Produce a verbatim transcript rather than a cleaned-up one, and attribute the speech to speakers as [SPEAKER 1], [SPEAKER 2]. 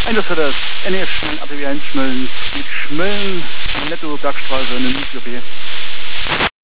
[SPEAKER 1] Und das für das N E F Schmölln, A P W eins Schmölln, mit Schmölln, Netto, Bergstraße, in den U P.